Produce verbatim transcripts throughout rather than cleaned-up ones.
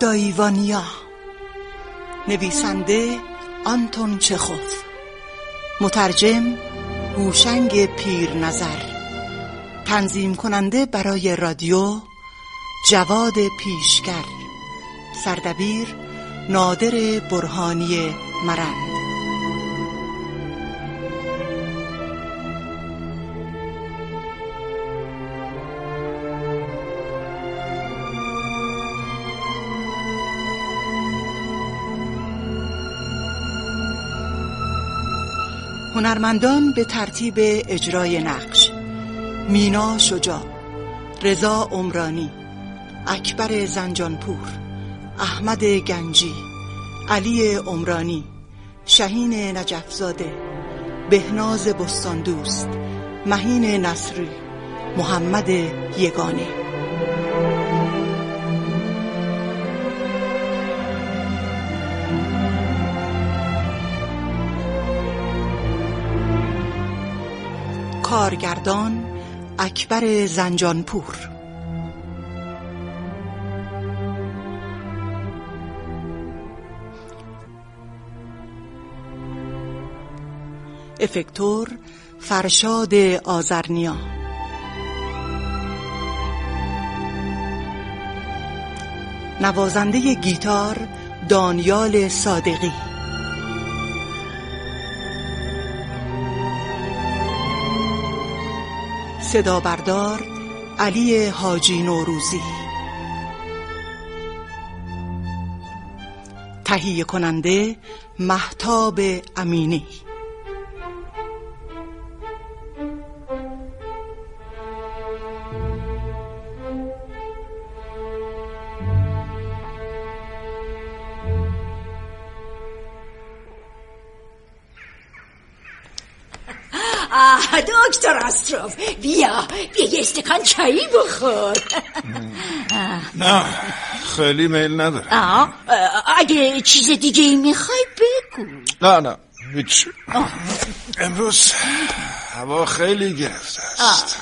دایوانیا، نویسنده آنتون چخوف، مترجم هوشنگ پیرنظر، تنظیم کننده برای رادیو جواد پیشگر، سردبیر نادر برهانی مرند. هنرمندان به ترتیب اجرای نقش: مینا شجاع، رضا عمرانی، اکبر زنجانپور، احمد گنجی، علی عمرانی، شهین نجفزاده، بهناز بستاندوست، مهین نصری، محمد یگانه. کارگردان اکبر زنجانپور. افکتور فرشاد آذرنیا. نوازنده گیتار دانیال صادقی. صدا بردار علی حاجی نوروزی. تهیه کننده مهتاب امینی. دکتر استروف، بیا بیا یه استکان چایی بخور. نه خیلی میل ندارم. آه. اگه چیز دیگه میخوای بگو. نه نه هیچ. امروز هوا خیلی گرفته است.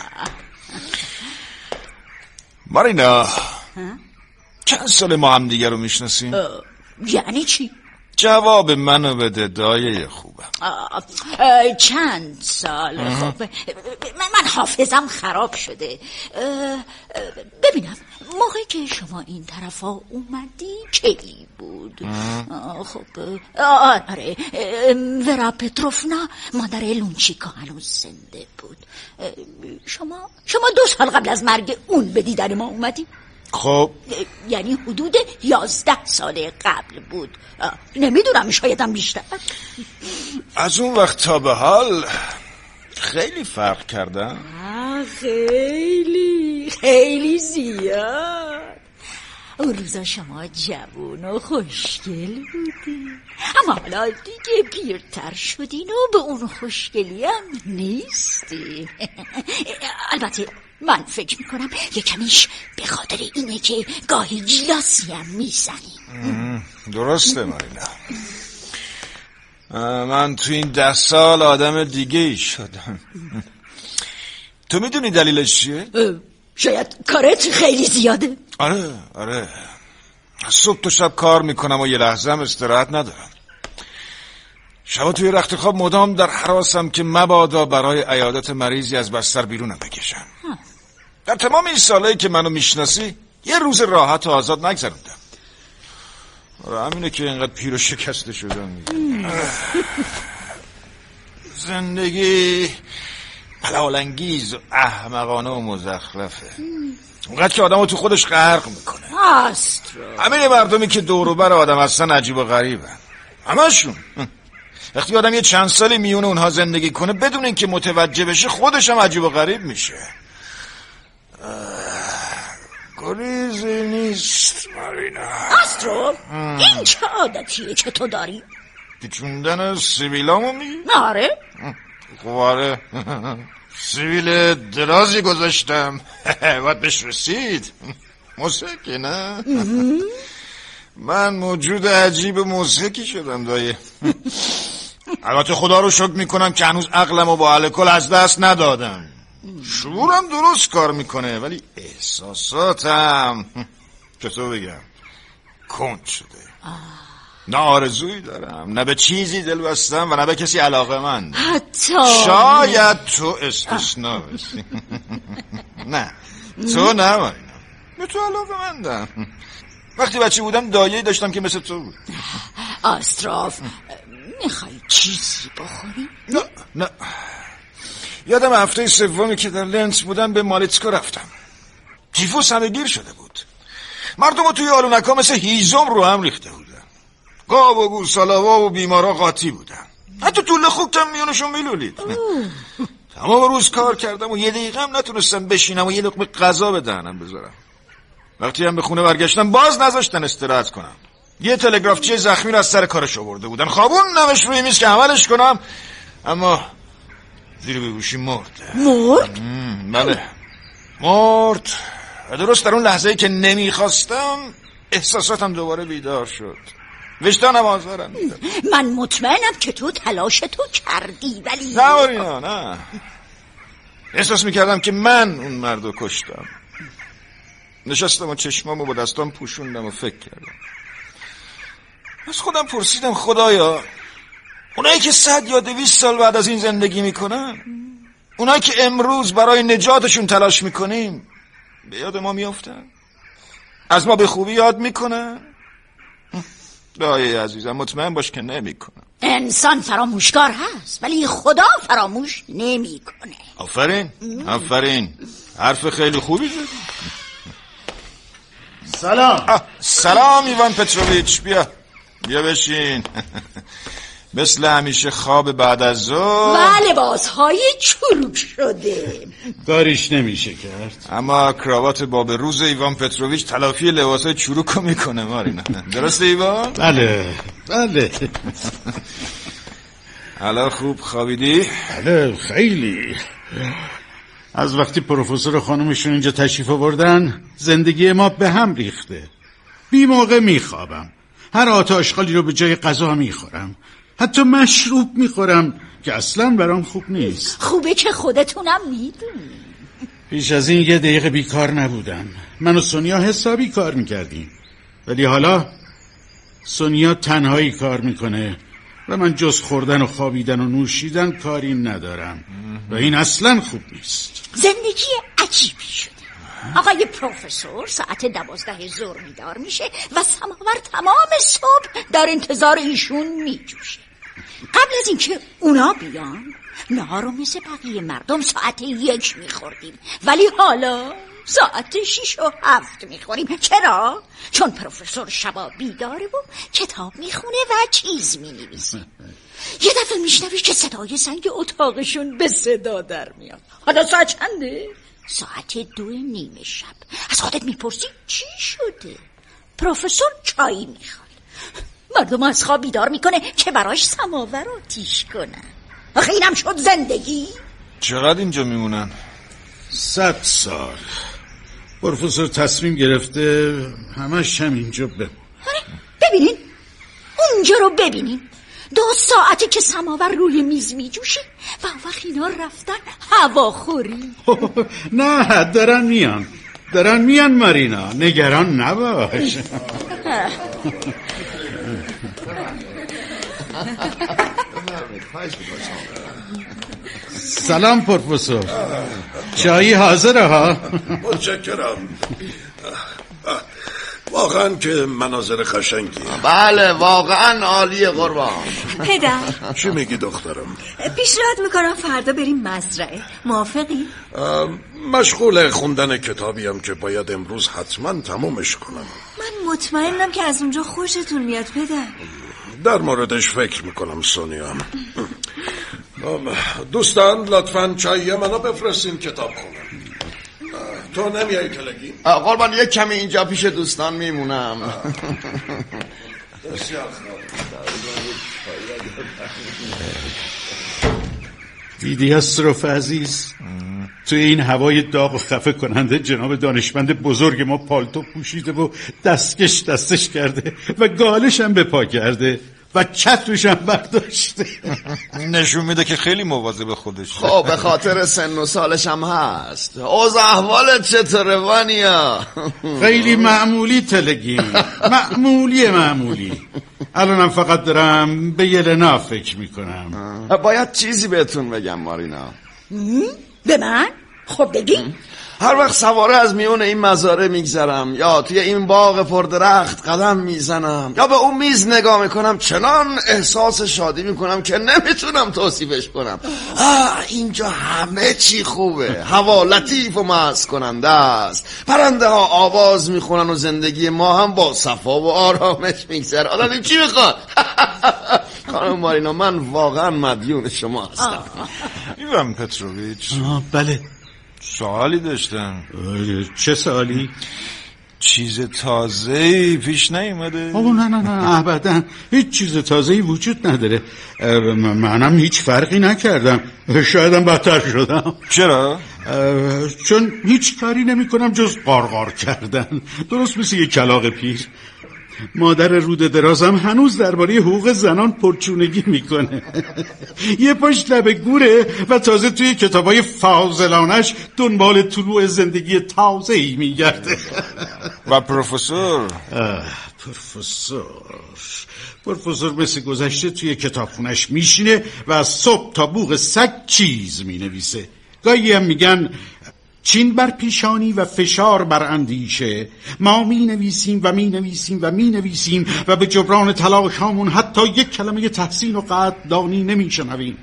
مارینا، چند سال ما هم دیگه رو میشناسیم؟ یعنی چی؟ جواب منو بده، دایه خوبم. آه، آه، چند سال. خب من حافظم خراب شده. ببینم موقعی که شما این طرفا اومدی کی بود؟ خب آره، ورا پتروفنا مادر لونچیکا هنوز زنده بود. شما شما دو سال قبل از مرگ اون به دیدن ما اومدی؟ خب یعنی حدود یازده سال قبل بود. نمیدونم، شایدم بیشتر. از اون وقت تا به حال خیلی فرق کردم. خیلی خیلی زیاد. اون روزا شما جوون و خوشگل بودی، اما حالا دیگه پیرتر شدین و به اون خوشگلی هم نیستی. البته من فکر میکنم یکمیش به خاطر اینه که گاهی گیلاسی هم میزنیم. درسته مارینا، من تو این ده سال آدم دیگه ای شدم. تو میدونی دلیلش چیه؟ شاید کارت خیلی زیاده. آره آره، صبح تا شب کار میکنم و یه لحظه هم استراحت ندارم. شبا توی رخت خواب مدام در هراسم که مبادا برای عیادت مریضی از بستر بیرونم بکشم. در تمام این سالایی که منو میشناسی یه روز راحت و آزاد نگذروندم. همینه که اینقدر پیر و شکسته شدم. زندگی پلالنگیز و احمقانه و مزخرفه، اونقدر که آدمو تو خودش غرق میکنه. استرو، همین مردمی که دور و بر آدم هستن عجیب و غریبن همشون. وقتی آدم یه چند سالی میونه اونها زندگی کنه بدون اینکه متوجه بشه، خودش هم عجیب و غریب میشه. گریزی نیست مارینا. استرو، این چه عادتیه که تو داری؟ پیچوندن سیبیلامو میگی؟ آره. خب آره، سیبیل درازی گذاشتم. باید بهش رسید. موسیقی نه؟ من موجود عجیب موسیقی شدم دایه. البته خدا رو شکر میکنم که هنوز عقلم و با الکل از دست ندادم. شعورم درست کار میکنه ولی احساساتم چطور بگم کند شده. نه آرزویی دارم، نه به چیزی دل بستم و نه به کسی علاقه من. حتی شاید تو استثنا بشی. نه تو نه مارینا، به تو علاقه مندم. وقتی بچه بودم دایه‌ای داشتم که مثل تو بود. آستراف میخوای چیزی بخوری؟ نه نه. یادم هفته سومی که در لنز بودم به مالیتسکو رفتم. تیفوس همه گیر شده بود. مردم رو توی آلونکا مثل هیزم رو هم ریخته بودن. گاو و گوسالاوا و بیمارا قاطی بودن. حتی طول خوک هم میونشون میلولید. تمام روز کار کردم و یه دقیقه هم نتونستم بشینم و یه لقمه غذا به دهنم بذارم. وقتی هم به خونه برگشتم باز نذاشتن استراحت کنم. یه تلگرافچی زخمی رو از سر کارش آورده بودن. خوابوندمش روی میز که عملش کنم، اما زیر بیهوشی مرد. مرد؟ بله مرد. و درست در اون لحظه‌ای که نمیخواستم احساساتم دوباره بیدار شد. وجدانم آزارم میداد. من مطمئنم که تو تلاش تو کردی، ولی نه مارینا نه. احساس میکردم که من اون مردو کشتم. نشستم و چشمامو با دستام پوشوندم و فکر کردم. از خودم پرسیدم خدایا، اونایی که صد یا دویست سال بعد از این زندگی میکنن، اونایی که امروز برای نجاتشون تلاش میکنیم، به یاد ما میافتن؟ از ما به خوبی یاد میکنن؟ دایی عزیزم مطمئن باش که نمیکنن. انسان فراموشکار هست ولی خدا فراموش نمیکنه. آفرین آفرین، حرف خیلی خوبی زدی. سلام. سلام ایوان پتروویچ، بیا بیا بشین. مثل همیشه خواب بعد از ظهر و لباسهای چروک شده. کاریش نمیشه کرد. اما کراوات باب روز ایوان پتروویچ تلافی لباسهای چروکو میکنه مارینا. درسته ایوان؟ بله بله. حالا خوب خوابیدی؟ بله خیلی. از وقتی پروفسور خانومشون اینجا تشریف آوردن زندگی ما به هم ریخته. بی موقع میخوابم، هر آتاشخالی رو به جای غذا میخورم، حتی مشروب میخورم که اصلا برام خوب نیست. خوبه که خودتونم میدونی. پیش از این یه دقیقه بیکار نبودم. من و سونیا حسابی کار میکردیم، ولی حالا سونیا تنهایی کار میکنه و من جز خوردن و خوابیدن و نوشیدن کاری ندارم و این اصلا خوب نیست. زندگی عجیبی شده. آقای پروفسور ساعت دوازده ظهر بیدار میشه و سماور تمام صبح در انتظار ایشون میجوشه. قبل از اینکه اونا بیان نهار رو مثل بقیه مردم ساعت یک میخوردیم، ولی حالا ساعت شیش و هفت میخوریم. چرا؟ چون پروفسور شبا بیداره و کتاب میخونه و چیز مینویسه. یه دفعه میشنوی که صدای زنگ اتاقشون به صدا در میاد. حالا ساعت چنده؟ ساعت دو نیمه شب. از خودت میپرسی چی شده؟ پروفسور چای میخواد. مردم از خواب بیدار میکنه که براش سماور آتیش کنن. آخه اینم شد زندگی؟ چقدر اینجا میمونن؟ صد سال. پروفسور تصمیم گرفته همش هم اینجا بمونه. ببینین اونجا رو ببینین، دو ساعته که سماور روی میز میجوشه و وقت اینا رفتن هواخوری. نه دارن میان دارن میان مارینا، نگران نباش. سلام پروفسور، چایی حاضره ها؟ متشکرم. واقعا که مناظر خشنگی. بله واقعا عالیه قربان. پدر چی میگی دخترم؟ پیشنهاد میکنم فردا بریم مزرعه، موافقی؟ مشغول خوندن کتابیم که باید امروز حتما تمومش کنم. من مطمئنم که از اونجا خوشتون میاد پدر. در موردش فکر میکنم سونیا. دوستان لطفاً چایی منو بفرستین کتاب خونم. تو نمیایی کلگی؟ قربان یک کمی اینجا پیش دوستان میمونم. دیدی اسرف عزیز، توی این هوای داغ و خفه کننده جناب دانشمند بزرگ ما پالتو پوشیده و دستکش دستش کرده و گالش هم به پا کرده. و چترشم برداشته. نشون میده که خیلی مواظب خودش. خب به خاطر سن و سالش هم هست. اوضاع احوالت چطوره وانیا؟ خیلی معمولی تلگیم، معمولی معمولی. الانم فقط دارم به یلنا فکر میکنم. باید چیزی بهتون بگم مارینا. به من؟ خب بگی. هر وقت سواره از میون این مزاره میگذرم یا توی این باغ پردرخت قدم میزنم یا به اون میز نگاه میکنم، چنان احساس شادی میکنم که نمیتونم توصیفش کنم. آه اینجا همه چی خوبه، هوا لطیف و مست کننده است، پرنده ها آواز میخونن و زندگی ما هم با صفا و آرامش میگذره. حالا چی میخواد؟ خانم مارینا من واقعا مدیون شما هستم. ایوان پتروویچ. آه بله. سوالی داشتم. چه سوالی؟ چیز تازه‌ای پیش نیومده؟ آه نه نه نه ابدا هیچ چیز تازه‌ای وجود نداره. منم هیچ فرقی نکردم، شایدم بدتر شدم. چرا؟ چون هیچ کاری نمی کنم جز قارقار کردن، درست مثل یک کلاغ پیر. مادر روده درازم هنوز درباره حقوق زنان پرچونگی میکنه. یه پشت لب گوره و تازه توی کتابای فاضلانش دنبال طلوع زندگی تازه‌ای میگرده. و پروفسور؟ پروفسور پروفسور مثل گذشته توی کتابخونش میشینه و از صبح تا بوق سگ چیز مینویسه. گاهی هم میگن چین بر پیشانی و فشار بر اندیشه، ما می نویسیم و می نویسیم و می نویسیم و به جبران تلاشامون حتی یک کلمه تحسین و قدردانی نمی شنویم.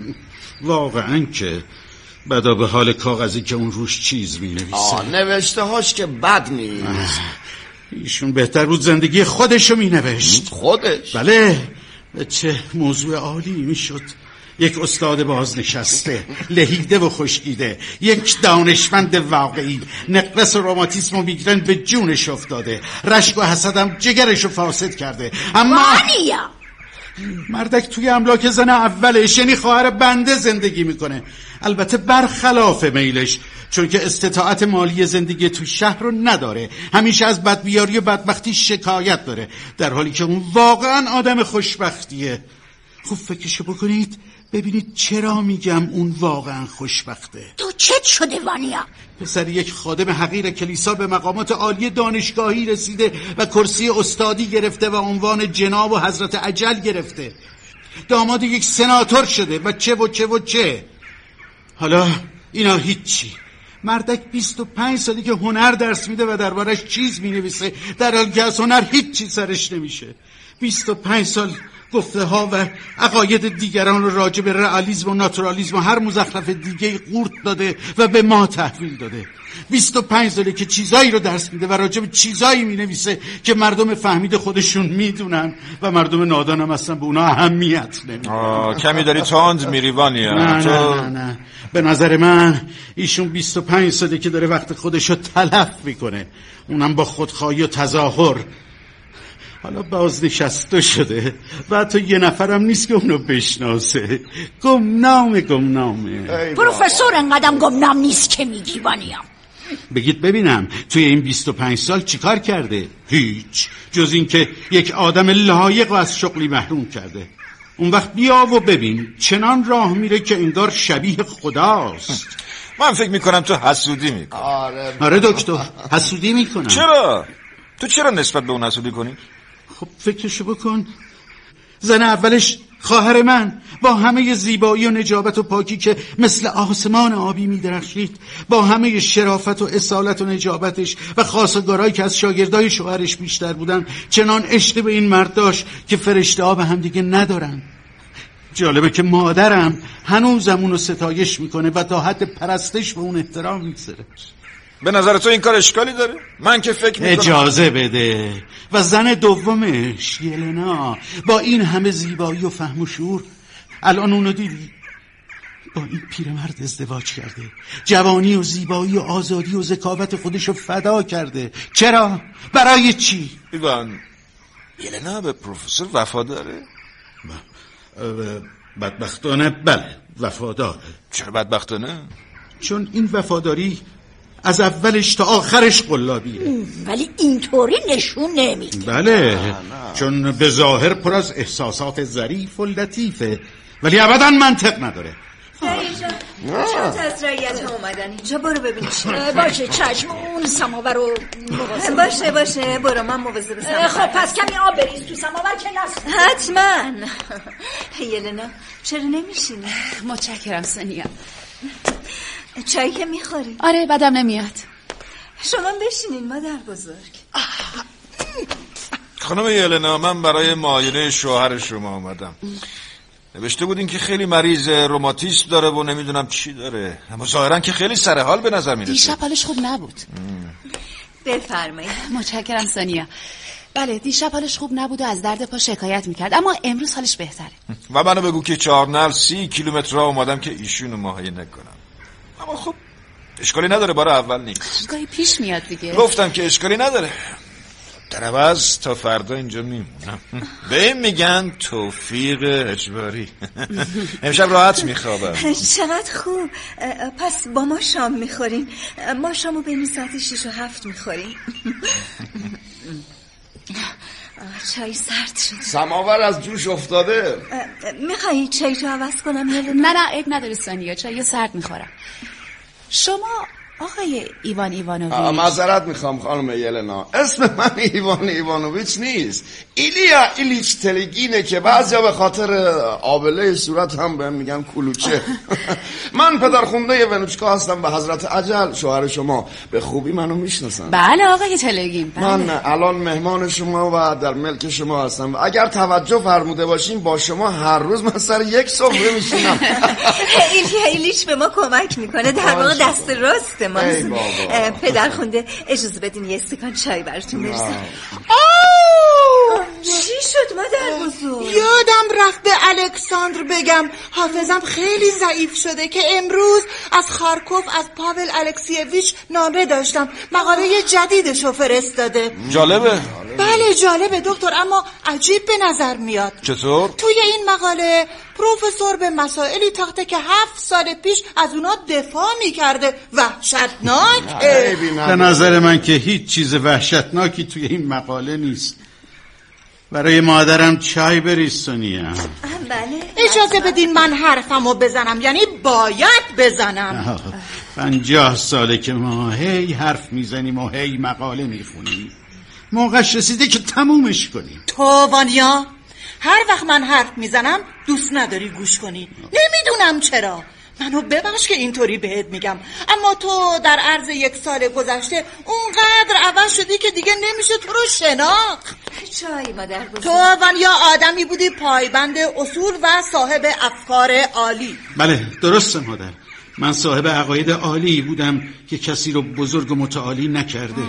واقعا که بدا به حال کاغذی که اون روش چیز می نویسه. آه نوشته هاش که بد نیست. ایشون بهتر بود زندگی خودشو می نوشت. خودش؟ بله. چه موضوع عالی می شد. یک استاد بازنشسته، لهیده و خشکیده، یک دانشمند واقعی، نقرس و روماتیسم و میگرن به جونش افتاده، رشک و حسدم جگرشو فاسد کرده. اما وانیا مردک توی املاک زن اولش، یعنی خواهر بنده، زندگی میکنه، البته برخلاف میلش، چون که استطاعت مالی زندگی تو شهر رو نداره، همیشه از بدبیاری و بدبختی شکایت داره، در حالی که اون واقعا آدم خوشبختیه. خوب فکرشو بکنید ببینید چرا میگم اون واقعا خوشبخته. تو چت شده وانیا؟ پسر یک خادم حقیر کلیسا به مقامات عالی دانشگاهی رسیده و کرسی استادی گرفته و عنوان جناب و حضرت اجل گرفته. داماد یک سناتور شده و چه و چه و چه. حالا اینا هیچی. مردک بیست و پنج سالی که هنر درس میده و دربارش چیز مینویسه، در حالی که از هنر هیچی سرش نمیشه. بیست و پنج سال گفته ها و عقاید دیگران رو راجع به رئالیسم و ناتورالیسم و هر مزخرف دیگه قورت داده و به ما تحویل داده. بیست و پنج ساله که چیزایی رو درس میده و راجع به چیزایی مینویسه که مردم فهمید خودشون میدونن و مردم نادان هم اصلا به اونا اهمیت نمیدن. کمی داری تاند میری وانیا. نه تو... نه نه نه به نظر من ایشون بیست و پنج ساله که داره وقت خودشو تلف میکنه، اونم با خودخواهی و تظاهر. حالا بازنشسته شده و تو یه نفرم نیست که اونو بشناسه. گمنامه گمنامه. پروفسور انقدرم گمنام نیست که میگی وانیا. بگید ببینم توی این بیست و پنج سال چیکار کرده؟ هیچ، جز این که یک آدم لایق و از شغلی محروم کرده. اون وقت بیا و ببین چنان راه میره که انگار شبیه خداست. من فکر میکنم تو حسودی میکنی. آره آره دکتر حسودی میکنم. چرا؟ تو چرا نسبت به اون حسودی کنی؟ خب فکرشو بکن. زن اولش خواهر من با همه زیبایی و نجابت و پاکی که مثل آسمان آبی میدرخشید، با همه شرافت و اصالت و نجابتش و خواستگارایی که از شاگردای شوهرش بیشتر بودن، چنان عشق به این مرد داشت که فرشته ها به هم دیگه ندارن. جالبه که مادرم هنوزم اونو ستایش میکنه و تا حد پرستش به اون احترام میذاره. به نظر تو این کار اشکالی داره؟ من که فکر میکنم اجازه بده. و زن دومش یلنا با این همه زیبایی و فهم و شعور، الان اونو دیدی؟ با این پیرمرد ازدواج کرده، جوانی و زیبایی و آزادی و ذکاوت خودشو فدا کرده. چرا؟ برای چی؟ ایوان یلنا به پروفسور وفاداره؟ بدبختانه بله وفاداره. چرا بدبختانه؟ چون این وفاداری از اولش تا آخرش قلابیه. ولی اینطوری نشون نمیده. بله، چون به ظاهر پر از احساسات ظریف و لطیفه، ولی ابدا منطق نداره. اینجا چند از رعیت ها اومدن اینجا، برو ببینیش. باشه چشم، اون سماور رو مواظب باشه باشه برو، من مواظب سماور. خب پس کمی آب بریز تو سماور که نسوزه. حتما. یلنا چرا نمیشینی؟ متشکرم سونیا. چایی که میخوری؟ آره بدم نمیاد. شما بشینین مادر بزرگ. خانم یلنا، من برای معاینه شوهر شما آمدم. نوشته بودین که خیلی مریض روماتیسم داره و نمیدونم چی داره، اما ظاهرا که خیلی سر حال به نظر میرسه. دیشب حالش خوب نبود. بفرمایید. متشکرم سونیا. بله دیشب حالش خوب نبود و از درد پا شکایت میکرد، اما امروز حالش بهتره. و منو بگو که چهار نعل سی کیلومتر راه اومدم که ایشونو معاینه کنم. اما خب اشکالی نداره، بار اول نیست. گاهی پیش میاد دیگه. گفتم که اشکالی نداره. در عوض تا فردا اینجا میمونم. به این میگن توفیق اجباری. امشب راحت میخوابم. چقدر خوب. پس با ما شام میخورین؟ ما شامو بین ساعت شیش و هفت میخوریم. چای سرد شد. سماور از جوش افتاده. میخوایی چای تو عوض کنم یا نه نه عیب نداره سونیا، چای سرد میخورم. شما آقای ایوان ایوانوویچ؟ معذرت میخوام خانم یلنا، اسم من ایوان ایوانوویچ نیست، ایلیا ایلیچ تلگینه که بعضیا به خاطر آبله صورت هم بهم میگن کلوچه. من پدرخونده ونوچکا هستم به حضرت عجل، شوهر شما به خوبی منو میشناسن. بله آقای تلگین. بله. من الان مهمان شما و در ملک شما هستم و اگر توجه فرموده باشین با شما هر روز من سر یک سفره میشینم. ایلیا ایلیچ به ما کمک میکنه، در واقع دست راست ما. پدر خونده اجازه بدین یه استکان چای براتون بریزم. چی شد مادر بزرگ؟ یادم رفت به الکساندر بگم حافظم خیلی ضعیف شده که امروز از خارکوف از پاول الکسیویچ نامه داشتم، مقاله جدیدشو فرستاده. جالبه؟ بله جالبه دکتر، اما عجیب به نظر میاد. چطور؟ توی این مقاله پروفسور به مسائلی تاخته که هفت سال پیش از اونا دفاع میکرده. وحشتناک. به نظر من که هیچ چیز وحشتناکی توی این مقاله نیست. برای مادرم چای بریز سونیا. بله اجازه بدین من حرفمو بزنم، یعنی باید بزنم. پنجاه ساله که ما هی حرف میزنیم و هی مقاله میخونیم، موقعش رسیده که تمومش کنیم. تو وانیا هر وقت من حرف میزنم دوست نداری گوش کنی، نمیدونم چرا. منو ببخش که اینطوری بهت میگم، اما تو در عرض یک سال گذشته اونقدر عوض شدی که دیگه نمیشه تو رو شناخت. چای مادر بزرگ. تو وانیا آدمی بودی پایبند اصول و صاحب افکار عالی. بله درسته مادر، من صاحب عقاید عالی بودم که کسی رو بزرگ و متعالی نکرده.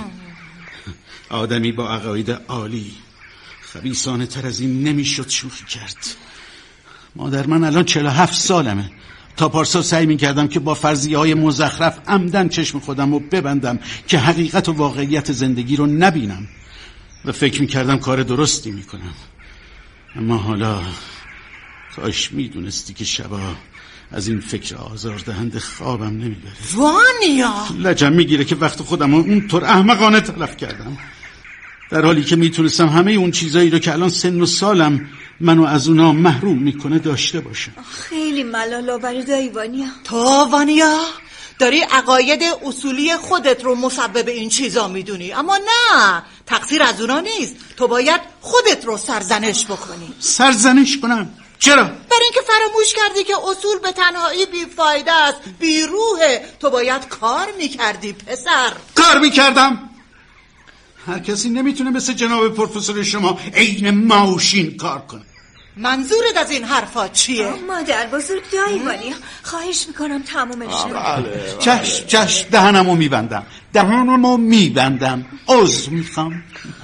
آدمی با عقاید عالی خبیثانه تر از این نمیشد شوخی کرد. مادر من الان چهل و هفت سالمه. تا پارسال سعی میکردم که با فرضیه های مزخرف عمدن چشم خودم رو ببندم که حقیقت و واقعیت زندگی رو نبینم و فکر میکردم کار درستی میکنم. اما حالا کاش میدونستی که شبا از این فکر آزاردهنده خوابم نمیبره. وانیا لجم میگیره که وقت خودم رو اونطور احمقانه تلف کردم، در حالی که میتونستم همه اون چیزایی رو که الان سن و سالم منو از اونا محروم میکنه داشته باشم. خیلی ملال آوری دایی وانیا. تو وانیا داری عقاید اصولی خودت رو مسبب این چیزا میدونی، اما نه، تقصیر از اونا نیست. تو باید خودت رو سرزنش بکنی. سرزنش کنم؟ چرا؟ برای اینکه فراموش کردی که اصول به تنهایی بیفایده است، بیروحه. تو باید کار میکردی پسر. کار میکردم؟ هر کسی نمیتونه مثل جناب پروفسور شما عین ماشین کار کنه. منظورت از این حرفا چیه؟ مادر بزرگ دایی وانیا، خواهش میکنم تمومش کنم. چشم چشم، دهنمو میبندم دهنمو میبندم عذر میخوام.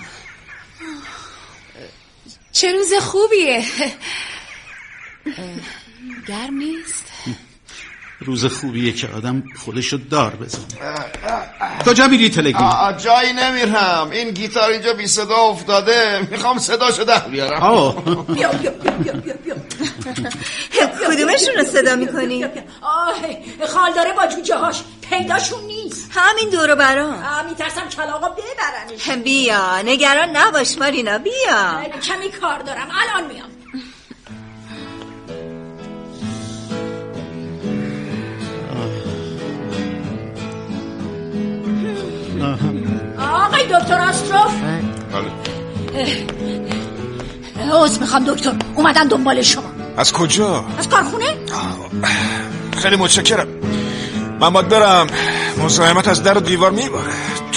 چه روز خوبیه. گرم نیست؟ روز خوبیه که آدم خودشو دار بزنه. کجا میری تلگین؟ جایی نمیرم، این گیتار اینجا بی صدا افتاده، میخوام صداشو در بیارم. بیا بیا بیا بیا بیا بیا. کدومشون رو صدا میکنی؟ آه خال داره با جوجه هاش، پیداشون نیست. نیست؟ همین دورو برام. میترسم کلاغا ببرنش. بیا نگران نباش مارینا، بیا. کمی کار دارم، الان میام. آقای دکتر آستروف. عذر میخوام دکتر، اومدن دنبال شما. از کجا؟ از کارخونه؟ خیلی متشکرم. من باید برم، مزاحمت از در و دیوار میباره.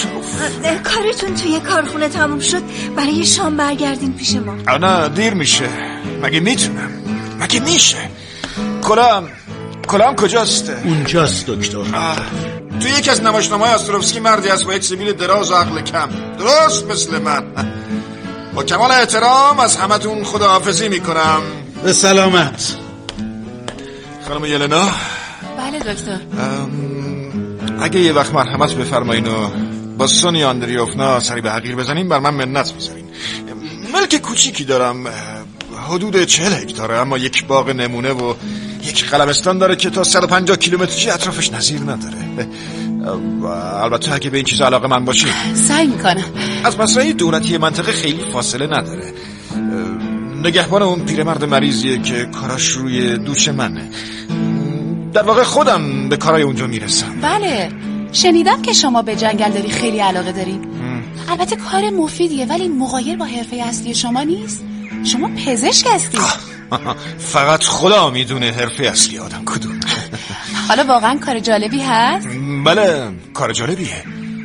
کارتون توی کارخونه تموم شد، برای شام برگردین پیش ما. نه دیر میشه. مگه میتونم؟ مگه میشه؟ کلام کلام کجاست؟ اونجاست دکتر. توی یکی از نمایشنامه‌های آستروفسکی مردی از با یک سبیل دراز و عقل کم، درست مثل من. با کمال احترام از همتون خداحافظی میکنم. به سلامت. خانم یلنا. بله دکتر. اگه یه وقت مرحمت بفرمایین و با سونیا آندریوفنا سری به حقیر بزنین، بر من منت بذارین. ملک کوچیکی دارم، حدود چهل هکتاره، اما یک باغ نمونه و یک قلمستان داره که تا صد و پنجاه کیلومتری اطرافش نظیر نداره. البته اگه به این چیز علاقه من باشین سعی میکنم. از مسئله دولتی منطقه خیلی فاصله نداره. نگهبان اون پیرمرد مریضیه که کاراش روی دوش منه. در واقع خودم به کارای اونجا میرسم. بله شنیدم که شما به جنگلداری خیلی علاقه دارین. البته کار مفیدیه ولی مغایر با حرفه اصلی شما نیست. شما پزشک هستید. فقط خدا میدونه حرفه اصلی آدم کدوم. حالا واقعا کار جالبی هست؟ بله کار جالبیه.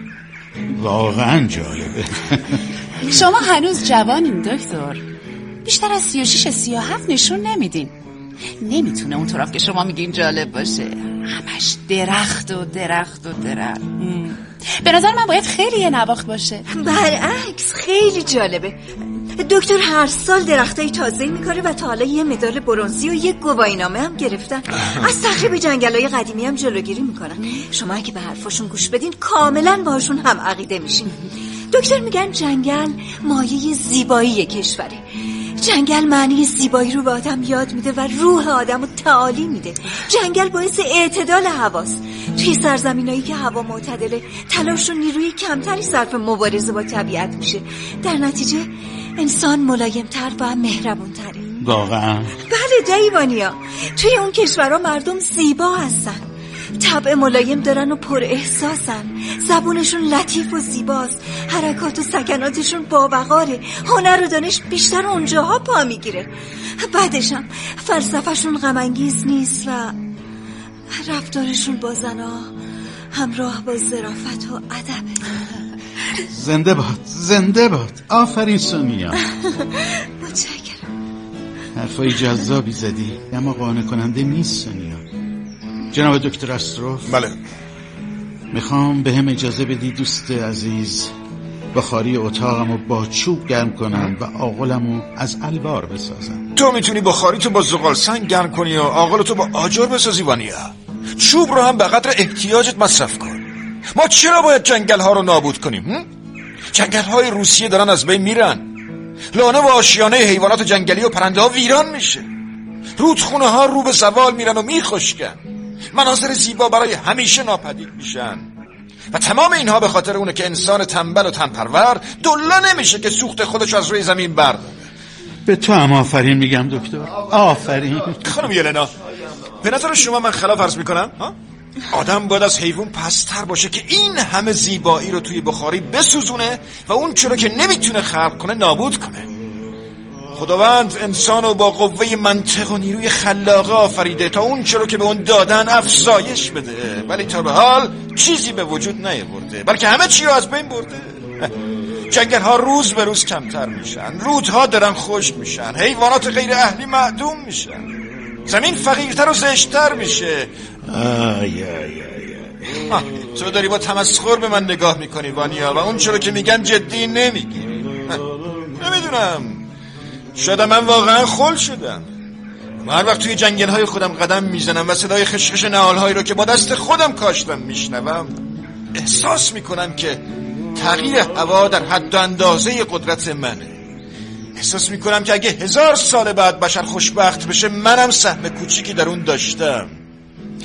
واقعا جالبه. شما هنوز جوانین دکتر. بیشتر از سی و شش سی و هفت نشون نمیدین. نمیتونه اونطور که شما میگین جالب باشه. همش درخت و درخت و درخت. به نظر من باید خیلی یه نواخت باشه. برعکس خیلی جالبه. دکتر هر سال درختای تازه میکاره و تا حالا یه مدال برنزی و یه گواهینامه هم گرفتن. از تخریب جنگلای قدیمی هم جلوگیری میکنن. شما اگه به حرفاشون گوش بدین کاملا باهاشون هم عقیده میشین. دکتر میگن جنگل مایه زیبایی کشوره. جنگل معنی زیبایی رو به آدم یاد میده و روح آدم رو تعالی میده. جنگل باعث اعتدال هواست. توی سرزمینایی که هوا معتدله تلاش و نیروی کمتری صرف مبارزه با طبیعت میشه. در نتیجه انسان ملایمتر و مهربونتره. واقعا؟ بله دیوانیا، توی اون کشورها مردم زیبا هستن، طبع ملایم دارن و پر احساسن، زبونشون لطیف و زیباست، حرکات و سکناتشون باوقاره، هنر و دانش بیشتر اونجاها پا میگیره. بعدشم فلسفهشون غم‌انگیز نیست و رفتارشون با زنا همراه با ظرافت و ادبه. زنده باد زنده باد. آفرین سونیا. متشکرم. حرفای جذابی زدی اما قانع کننده نیست سونیا. جناب دکتر آستروف. بله. میخوام به هم اجازه بدی دوست عزیز بخاری اتاقمو با چوب گرم کنم و آغلمو از الوار بسازم. تو میتونی بخاریتو با زغال سنگ گرم کنی و آغلتو با آجر بسازی وانیا. چوب رو هم به قدر احتیاجت مصرف کن. ما چرا باید جنگل ها رو نابود کنیم؟ جنگل های روسیه دارن از بین میرن. لانه و آشیانه حیوانات جنگلی و پرنده ها ویران میشه. رودخونه ها رو به زوال میرن و میخشکن. مناظر زیبا برای همیشه ناپدید میشن. و تمام اینها به خاطر اونه که انسان تنبل و تنپرور دلا نمیشه که سوخت خودش از روی زمین برداره. به تو هم آفرین میگم دکتر. آفرین. خانم یلنا، به نظر شما من خلاف عرض میکنم؟ ها؟ آدم باید از حیوان پستر باشه که این همه زیبایی رو توی بخاری بسوزونه و اون چرا که نمیتونه خلق کنه نابود کنه. خداوند انسانو با قوه منطق و نیروی خلاقه آفریده تا اون چرا که به اون دادن افزایش بده، ولی تا به حال چیزی به وجود نیاورده بلکه همه چی رو از بین برده. جنگل ها روز به روز کمتر میشن، رودها دارن خشک میشن، حیوانات غیر اهلی معدوم میشن، زمین فقیرتر و زشتر میشه. آی آی آی آه، تو داری با تمسخر به من نگاه میکنی وانیا و اون چرا که میگم جدی نمیگیری. نمیدونم، شاید من واقعا خل شدم. هر وقت توی جنگل های خودم قدم میزنم و صدای خشخش نهال هایی رو که با دست خودم کاشتم میشنوم، احساس میکنم که تغییر هوا در حد و اندازه قدرت منه. احساس میکنم که اگه هزار سال بعد بشر خوشبخت بشه منم سهم کوچیکی در اون داشتم.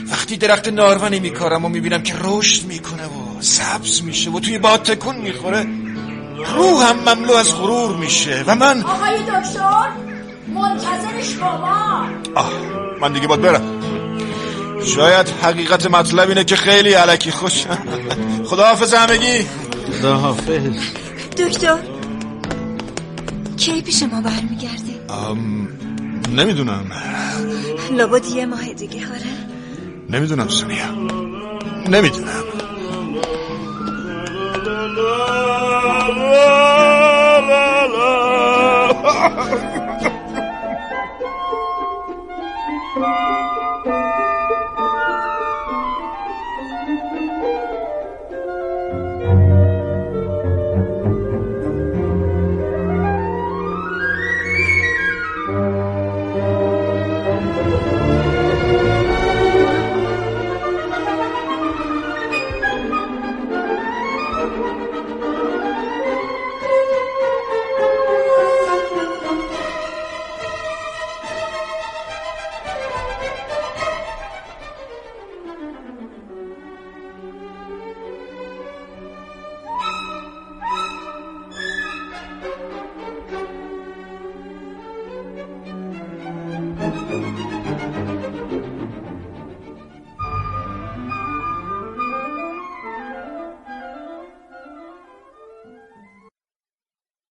وقتی درخت نارونی میکارم و میبینم که رشد میکنه و سبز میشه و توی باد تکون میخوره، روحم مملو از غرور میشه و من آقای دکتر منتظر شما. آه من دیگه باید برم. شاید حقیقت مطلب اینه که خیلی الکی خوشم. خداحافظ همگی. خداحافظ. دکتر کی پیش ما برمیگردی؟ نمیدونم. لابد یه ماه دیگه. هاره نمیدونم سونیا، نمیدونم.